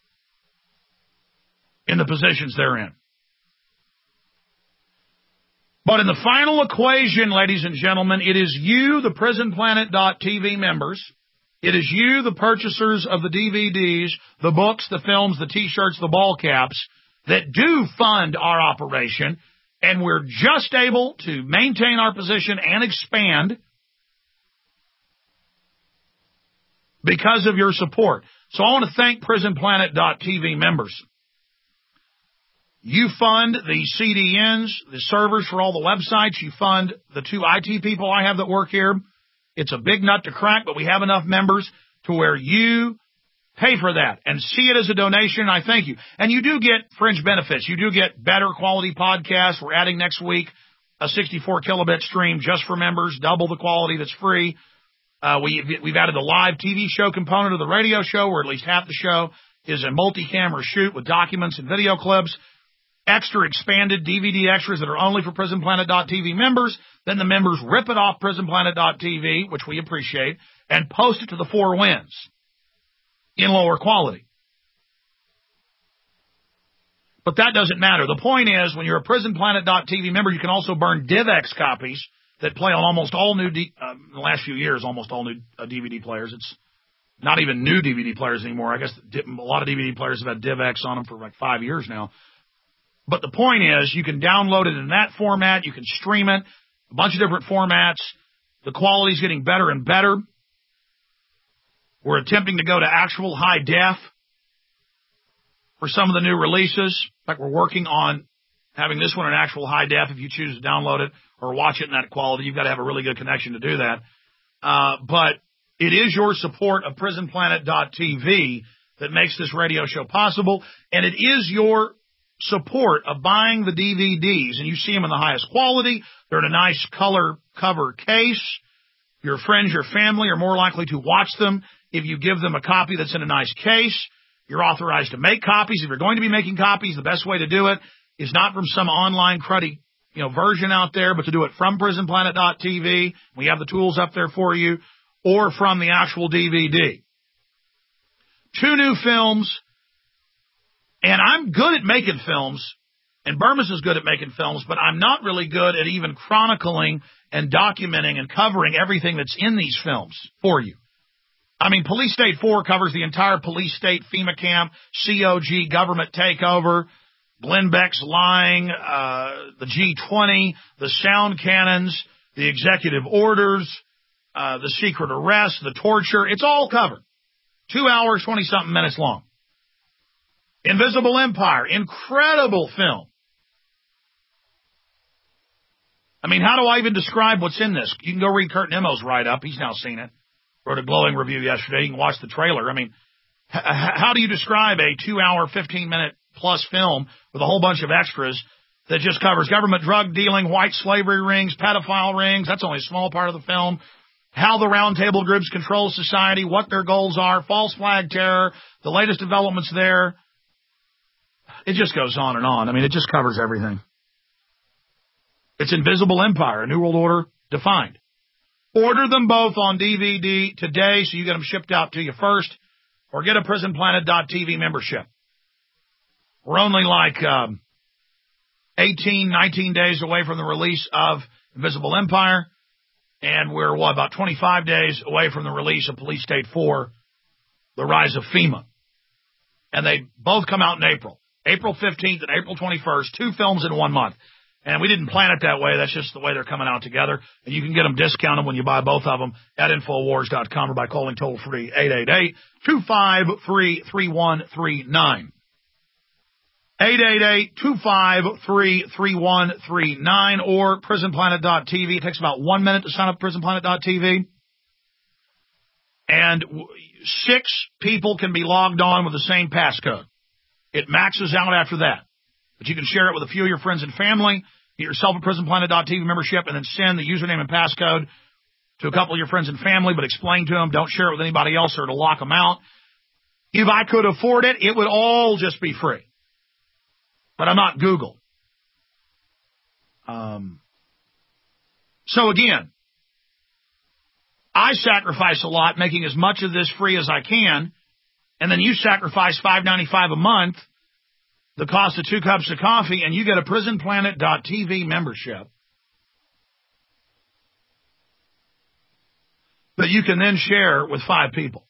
In the positions they're in. But in the final equation, ladies and gentlemen, it is you, the prison planet dot t v members. It is you, the purchasers of the D V Ds, the books, the films, the T-shirts, the ball caps, that do fund our operation, and we're just able to maintain our position and expand because of your support. So I want to thank prison planet dot t v members. You fund the C D Ns, the servers for all the websites. You fund the two I T people I have that work here. It's a big nut to crack, but we have enough members to where you pay for that and see it as a donation. I thank you. And you do get fringe benefits. You do get better quality podcasts. We're adding next week a sixty-four kilobit stream just for members, double the quality that's free. Uh, we, we've added a live T V show component of the radio show where at least half the show is a multi-camera shoot with documents and video clips. Extra expanded D V D extras that are only for prison planet dot t v members. Then the members rip it off prison planet dot t v, which we appreciate, and post it to the four winds in lower quality. But that doesn't matter. The point is, when you're a prison planet dot t v member, you can also burn DivX copies that play on almost all new, D- uh, in the last few years, almost all new uh, D V D players. It's not even new D V D players anymore. I guess a lot of D V D players have had DivX on them for like five years now. But the point is, you can download it in that format. You can stream it, a bunch of different formats. The quality's getting better and better. We're attempting to go to actual high def for some of the new releases. In fact, we're working on having this one in actual high def if you choose to download it or watch it in that quality. You've got to have a really good connection to do that. Uh, but it is your support of prison planet dot t v that makes this radio show possible, and it is your support of buying the D V Ds, and you see them in the highest quality. They're in a nice color cover case. Your friends, your family are more likely to watch them if you give them a copy that's in a nice case. You're authorized to make copies. If you're going to be making copies, the best way to do it is not from some online cruddy, you know, version out there, but to do it from prison planet dot t v. We have the tools up there for you, or from the actual D V D. Two new films. And I'm good at making films, and Burmis is good at making films, but I'm not really good at even chronicling and documenting and covering everything that's in these films for you. I mean, Police State four covers the entire police state, FEMA camp, C O G, government takeover, Glenn Beck's lying, uh, the G twenty, the sound cannons, the executive orders, uh, the secret arrest, the torture. It's all covered. Two hours, twenty-something minutes long. Invisible Empire, incredible film. I mean, how do I even describe what's in this? You can go read Kurt Nemo's write-up. He's now seen it. Wrote a glowing review yesterday. You can watch the trailer. I mean, h- how do you describe a two-hour, fifteen-minute-plus film with a whole bunch of extras that just covers government drug dealing, white slavery rings, pedophile rings? That's only a small part of the film. How the roundtable groups control society, what their goals are, false flag terror, the latest developments there. It just goes on and on. I mean, it just covers everything. It's Invisible Empire, a New World Order defined. Order them both on D V D today so you get them shipped out to you first, or get a prison planet dot t v membership. We're only like um, eighteen, nineteen days away from the release of Invisible Empire, and we're, what, about twenty-five days away from the release of Police State four, The Rise of FEMA. And they both come out in April. April fifteenth and April twenty-first, two films in one month. And we didn't plan it that way. That's just the way they're coming out together. And you can get them discounted when you buy both of them at Infowars dot com or by calling toll-free eight eight eight, two five three, three one three nine. eight eight eight, two five three, three one three nine or prison planet dot t v. It takes about one minute to sign up prison planet dot t v. And six people can be logged on with the same passcode. It maxes out after that. But you can share it with a few of your friends and family, get yourself a prison planet dot t v membership, and then send the username and passcode to a couple of your friends and family, but explain to them, don't share it with anybody else or to lock them out. If I could afford it, it would all just be free. But I'm not Google. Um, so again, I sacrifice a lot making as much of this free as I can, and then you sacrifice five ninety-five a month, the cost of two cups of coffee, and you get a prison planet dot t v membership that you can then share with five people.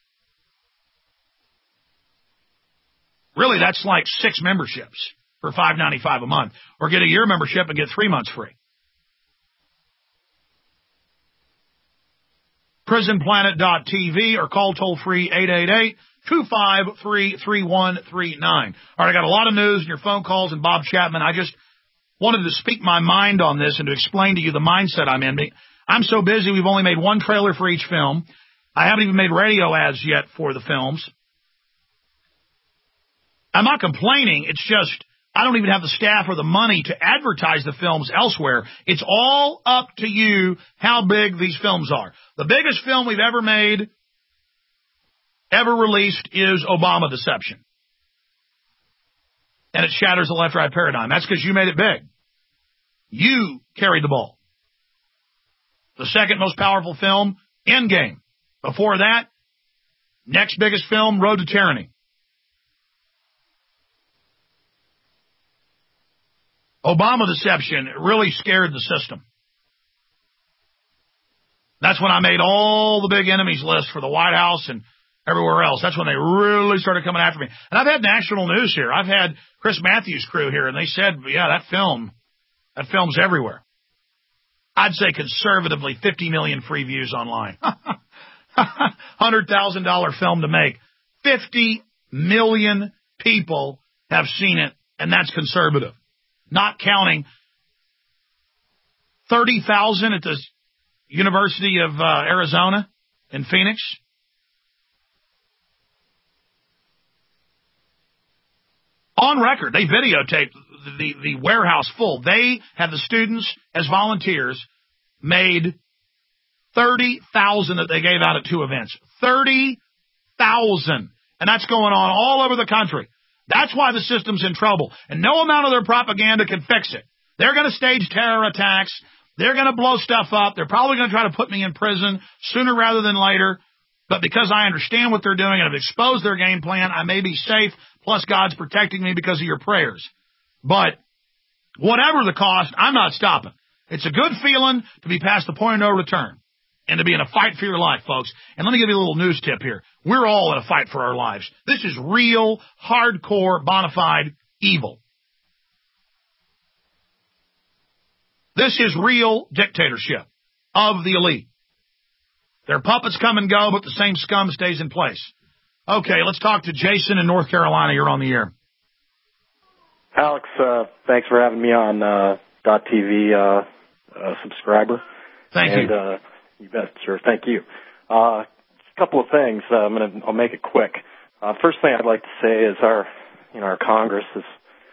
Really, that's like six memberships for five ninety-five a month. Or get a year membership and get three months free. prison planet dot t v or call toll-free eight eight eight, two five three, three one three nine. All right, I got a lot of news and your phone calls, and Bob Chapman, I just wanted to speak my mind on this and to explain to you the mindset I'm in. I'm so busy, we've only made one trailer for each film. I haven't even made radio ads yet for the films. I'm not complaining, it's just I don't even have the staff or the money to advertise the films elsewhere. It's all up to you how big these films are. The biggest film we've ever made, ever released, is Obama Deception. And it shatters the left-right paradigm. That's because you made it big. You carried the ball. The second most powerful film, Endgame. Before that, next biggest film, Road to Tyranny. Obama Deception really scared the system. That's when I made all the big enemies lists for the White House and everywhere else. That's when they really started coming after me. And I've had national news here. I've had Chris Matthews' crew here, and they said, yeah, that film, that film's everywhere. I'd say conservatively fifty million free views online. one hundred thousand dollars film to make. fifty million people have seen it, and that's conservative. Not counting thirty thousand at the University of uh, Arizona in Phoenix. On record, they videotaped the, the warehouse full. They had the students as volunteers made thirty thousand that they gave out at two events. thirty thousand. And that's going on all over the country. That's why the system's in trouble. And no amount of their propaganda can fix it. They're going to stage terror attacks. They're going to blow stuff up. They're probably going to try to put me in prison sooner rather than later. But because I understand what they're doing and have exposed their game plan, I may be safe. Plus, God's protecting me because of your prayers. But whatever the cost, I'm not stopping. It's a good feeling to be past the point of no return and to be in a fight for your life, folks. And let me give you a little news tip here. We're all in a fight for our lives. This is real, hardcore, bona fide evil. This is real dictatorship of the elite. Their puppets come and go, but the same scum stays in place. Okay, let's talk to Jason in North Carolina. You're on the air. Alex, uh, thanks for having me on uh, .tv uh, uh, subscriber. Thank and, you. Uh, you bet, sir. Thank you. Uh, a couple of things. Uh, I'm gonna. I'll make it quick. Uh, first thing I'd like to say is our, you know, our Congress is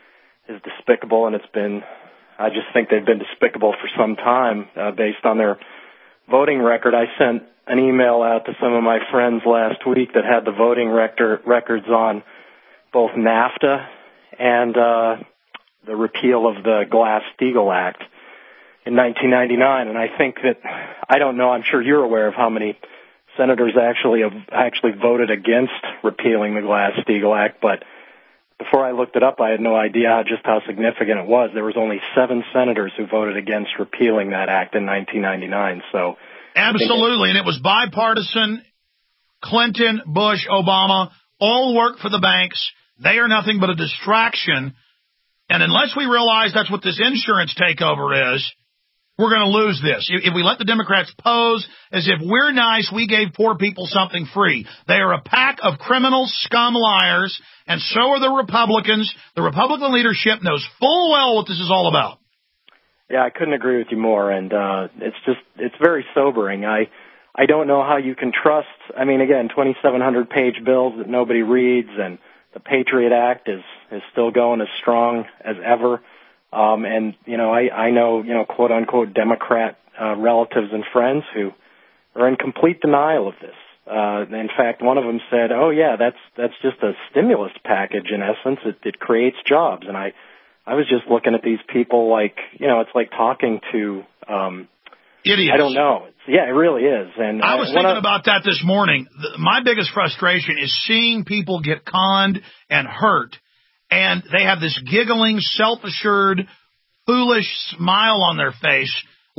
is despicable, and it's been. I just think they've been despicable for some time uh, based on their voting record. I sent an email out to some of my friends last week that had the voting record, records on both NAFTA and uh, the repeal of the Glass-Steagall Act in nineteen ninety-nine. And I think that, I don't know, I'm sure you're aware of how many senators actually have actually voted against repealing the Glass-Steagall Act, but before I looked it up, I had no idea just how significant it was. There was only seven senators who voted against repealing that act in nineteen ninety-nine. So, absolutely, and it was bipartisan. Clinton, Bush, Obama, all work for the banks. They are nothing but a distraction. And unless we realize that's what this insurance takeover is, we're going to lose this. If we let the Democrats pose as if we're nice, we gave poor people something free. They are a pack of criminals, scum, liars, and so are the Republicans. The Republican leadership knows full well what this is all about. Yeah, I couldn't agree with you more, and uh, it's just, it's very sobering. I I don't know how you can trust, I mean, again, twenty-seven hundred page bills that nobody reads, and the Patriot Act is, is still going as strong as ever. Um, and, you know, I, I know, you know, quote unquote Democrat uh, relatives and friends who are in complete denial of this. Uh, in fact, one of them said, oh yeah, that's, that's just a stimulus package in essence. It, it creates jobs. And I, I was just looking at these people like, you know, it's like talking to, um, idiots. I don't know. It's, yeah, it really is. And I was uh, thinking I, about that this morning. The, my biggest frustration is seeing people get conned and hurt. And they have this giggling, self-assured, foolish smile on their face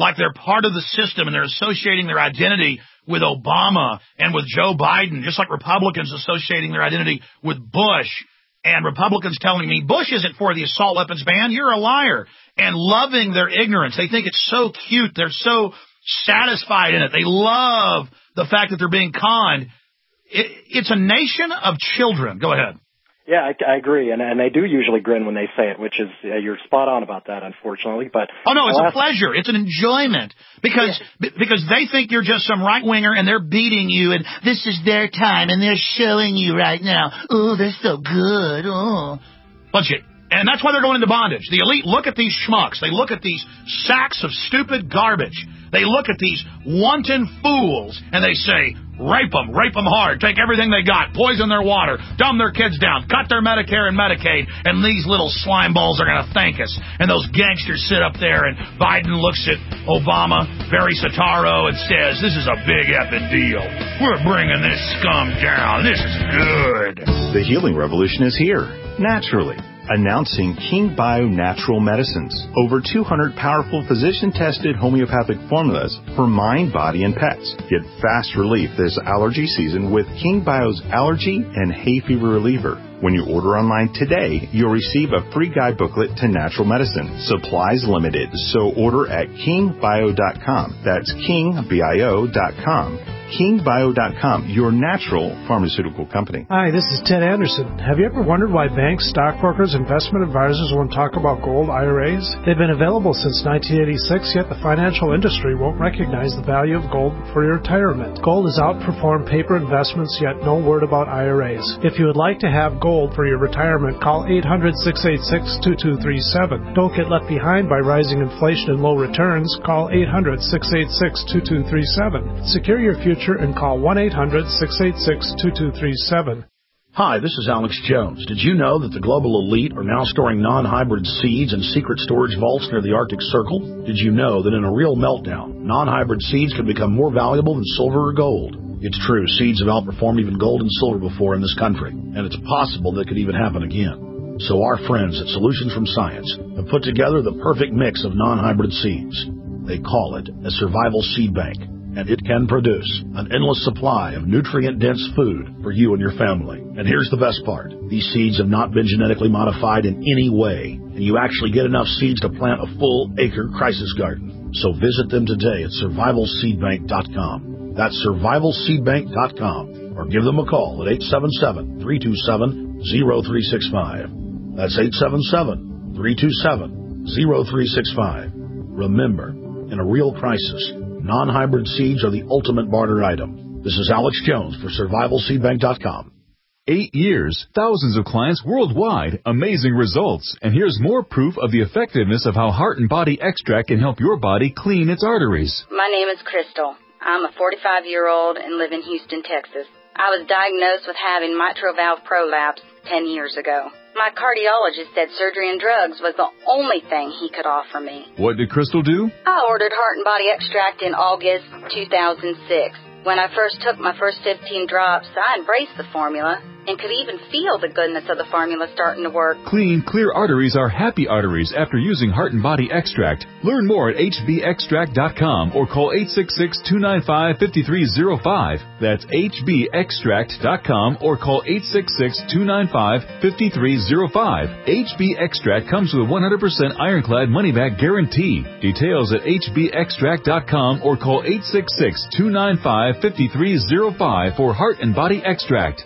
like they're part of the system and they're associating their identity with Obama and with Joe Biden, just like Republicans associating their identity with Bush, and Republicans telling me Bush isn't for the assault weapons ban, you're a liar, and loving their ignorance. They think it's so cute. They're so satisfied in it. They love the fact that they're being conned. It, it's a nation of children. Go ahead. Yeah, I, I agree, and and they do usually grin when they say it, which is uh, you're spot on about that, unfortunately. But oh no, it's I'll a ask- pleasure. It's an enjoyment because yeah. b- because they think you're just some right winger and they're beating you, and this is their time, and they're showing you right now. Oh, they're so good. Oh, bunch of. And that's why they're going into bondage. The elite look at these schmucks. They look at these sacks of stupid garbage. They look at these wanton fools, and they say, rape them, rape them hard, take everything they got, poison their water, dumb their kids down, cut their Medicare and Medicaid, and these little slime balls are going to thank us. And those gangsters sit up there, and Biden looks at Obama, Barry Soetoro, and says, this is a big effing deal. We're bringing this scum down. This is good. The healing revolution is here, naturally. Announcing King Bio Natural Medicines. Over two hundred powerful physician-tested homeopathic formulas for mind, body, and pets. Get fast relief this allergy season with King Bio's Allergy and Hay Fever Reliever. When you order online today, you'll receive a free guide booklet to natural medicine. Supplies limited, so order at king bio dot com. That's king bio dot com. king bio dot com, your natural pharmaceutical company. Hi, this is Ted Anderson. Have you ever wondered why banks, stockbrokers, investment advisors won't talk about gold I R As? They've been available since nineteen eighty-six, yet the financial industry won't recognize the value of gold for your retirement. Gold has outperformed paper investments, yet no word about I R As. If you would like to have gold for your retirement, call eight hundred, six eight six, two two three seven. Don't get left behind by rising inflation and low returns. Call eight hundred, six eight six, two two three seven. Secure your future and call one eight hundred, six eight six, two two three seven. Hi, this is Alex Jones. Did you know that the global elite are now storing non-hybrid seeds in secret storage vaults near the Arctic Circle? Did you know that in a real meltdown, non-hybrid seeds can become more valuable than silver or gold? It's true, seeds have outperformed even gold and silver before in this country, and it's possible that could even happen again. So our friends at Solutions from Science have put together the perfect mix of non-hybrid seeds. They call it a survival seed bank, and it can produce an endless supply of nutrient-dense food for you and your family. And here's the best part. These seeds have not been genetically modified in any way, and you actually get enough seeds to plant a full-acre crisis garden. So visit them today at survival seed bank dot com. That's survival seed bank dot com, or give them a call at eight seven seven, three two seven, zero three six five. That's eight seven seven, three two seven, zero three six five. Remember, in a real crisis, non-hybrid seeds are the ultimate barter item. This is Alex Jones for survival seed bank dot com. Eight years, thousands of clients worldwide, amazing results. And here's more proof of the effectiveness of how Heart and Body Extract can help your body clean its arteries. My name is Crystal. I'm a forty-five-year-old and live in Houston, Texas. I was diagnosed with having mitral valve prolapse ten years ago. My cardiologist said surgery and drugs was the only thing he could offer me. What did Crystal do? I ordered Heart and Body Extract in August two thousand six. When I first took my first fifteen drops, I embraced the formula and could even feel the goodness of the formula starting to work. Clean, clear arteries are happy arteries after using Heart and Body Extract. Learn more at h b extract dot com or call eight six six, two nine five, five three zero five. That's h b extract dot com or call eight six six, two nine five, five three zero five. H B Extract comes with a one hundred percent ironclad money-back guarantee. Details at h b extract dot com or call eight six six, two nine five, five three zero five for Heart and Body Extract.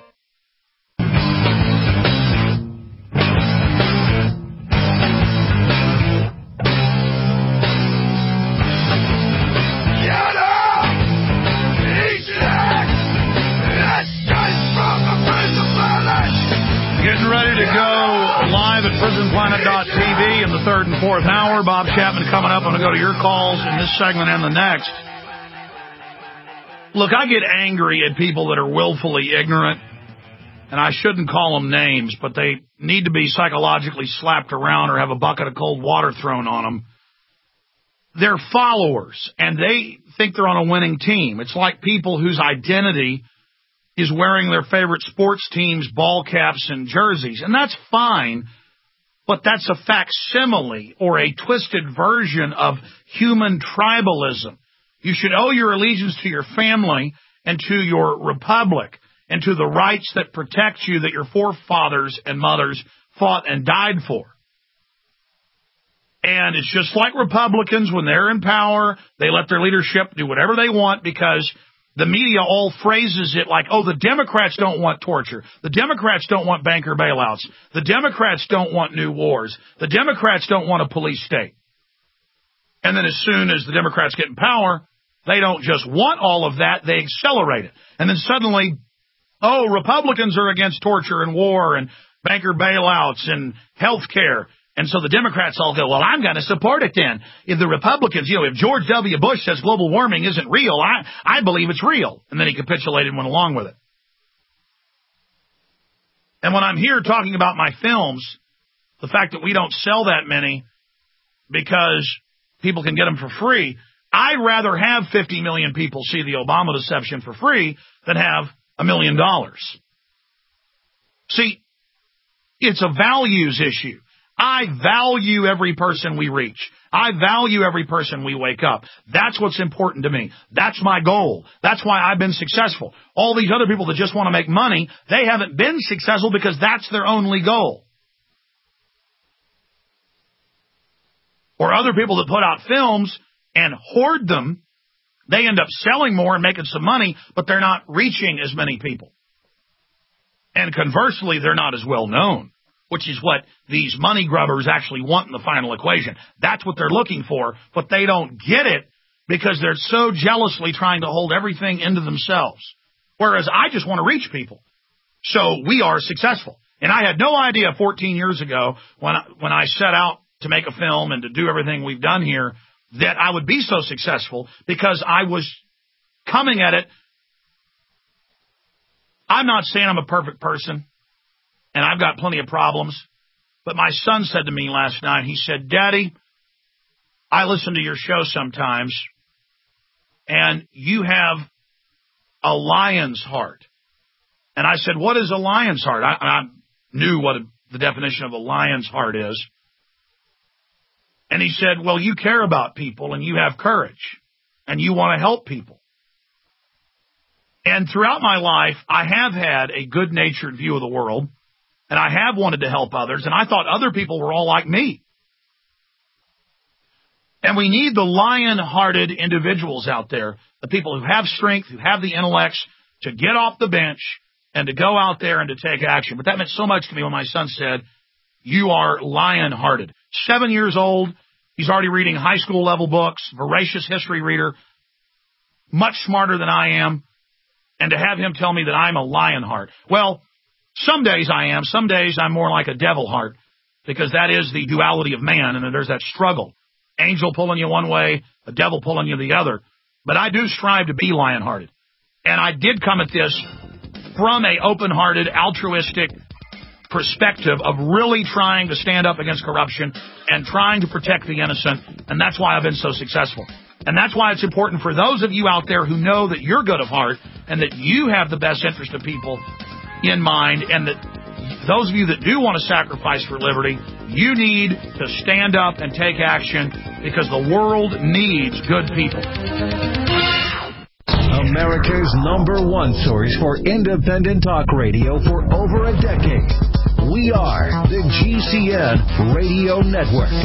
Getting ready to go live at prison planet dot t v in the third and fourth hour. Bob Chapman coming up. I'm going to go to your calls in this segment and the next. Look, I get angry at people that are willfully ignorant, and I shouldn't call them names, but they need to be psychologically slapped around or have a bucket of cold water thrown on them. They're followers, and they think they're on a winning team. It's like people whose identity is wearing their favorite sports team's ball caps and jerseys, and that's fine, but that's a facsimile or a twisted version of human tribalism. You should owe your allegiance to your family and to your republic and to the rights that protect you that your forefathers and mothers fought and died for. And it's just like Republicans, when they're in power, they let their leadership do whatever they want because the media all phrases it like, oh, the Democrats don't want torture. The Democrats don't want banker bailouts. The Democrats don't want new wars. The Democrats don't want a police state. And then as soon as the Democrats get in power, they don't just want all of that, they accelerate it. And then suddenly, oh, Republicans are against torture and war and banker bailouts and health care. And so the Democrats all go, well, I'm going to support it then. If the Republicans, you know, if George W. Bush says global warming isn't real, I, I believe it's real. And then he capitulated and went along with it. And when I'm here talking about my films, the fact that we don't sell that many because people can get them for free, I'd rather have fifty million people see the Obama deception for free than have a million dollars. See, it's a values issue. I value every person we reach. I value every person we wake up. That's what's important to me. That's my goal. That's why I've been successful. All these other people that just want to make money, they haven't been successful because that's their only goal. Or other people that put out films and hoard them, they end up selling more and making some money, but they're not reaching as many people. And conversely, they're not as well known, which is what these money grubbers actually want in the final equation. That's what they're looking for, but they don't get it because they're so jealously trying to hold everything into themselves. Whereas I just want to reach people. So we are successful. And I had no idea fourteen years ago when I, when I set out to make a film and to do everything we've done here that I would be so successful because I was coming at it. I'm not saying I'm a perfect person, and I've got plenty of problems, but my son said to me last night, he said, Daddy, I listen to your show sometimes, and you have a lion's heart. And I said, what is a lion's heart? I, I knew what the definition of a lion's heart is. And he said, well, you care about people and you have courage and you want to help people. And throughout my life, I have had a good-natured view of the world, and I have wanted to help others, and I thought other people were all like me. And we need the lion-hearted individuals out there, the people who have strength, who have the intellects to get off the bench and to go out there and to take action. But that meant so much to me when my son said, you are lion-hearted. Seven years old, he's already reading high school level books, voracious history reader, much smarter than I am. And to have him tell me that I'm a lion heart. Well, some days I am. Some days I'm more like a devil heart because that is the duality of man. And there's that struggle. Angel pulling you one way, a devil pulling you the other. But I do strive to be lion-hearted. And I did come at this from a open-hearted, altruistic perspective of really trying to stand up against corruption and trying to protect the innocent. And that's why I've been so successful. And that's why it's important for those of you out there who know that you're good of heart and that you have the best interest of people in mind, and that those of you that do want to sacrifice for liberty, you need to stand up and take action because the world needs good people. America's number one source for independent talk radio for over a decade. We are the G C N Radio Network.